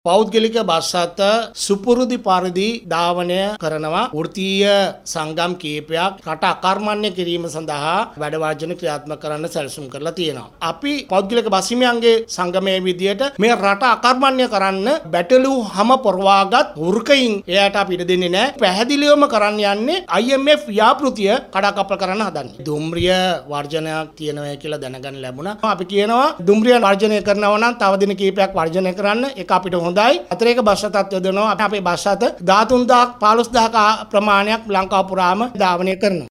පෞද්ගලික බස් අත සුපුරුදු පරිදි ධාවනය කරනවා. වෘත්තීය සංගම් කීපයක් රට අකර්මණ්‍ය කිරීම සඳහා වැඩ වාර්ජන ක්‍රියාත්මක කරන්න සැලසුම් කරලා තියෙනවා. අපි පෞද්ගලික බස් හිමියන්ගේ සංගමයේ විදියට මේ රට අකර්මණ්‍ය කරන්න බැටළු හැම පොරවාගත් වෘකයින් එයාට අපි ඉඩ දෙන්නේ නැහැ. පැහැදිලිවම කරන්න යන්නේ IMF ව්‍යාපෘතිය කඩාකප්පල් කරන්න හදන්නේ. දුම්රිය වර්ජනයක් තියෙනවා කියලා දැනගන්න ලැබුණා. අපි කියනවා දුම්රිය වර්ජනය කරනවා නම් තව දින කීපයක් වර්ජනය කරන්න. ඒක අපිට හොඳයි. අතරේක බස් රථත් යොදනවා. අපේ බස් රථ 13000ක් 15000ක ප්‍රමාණයක් ලංකාව පුරාම ධාවනය කරනවා.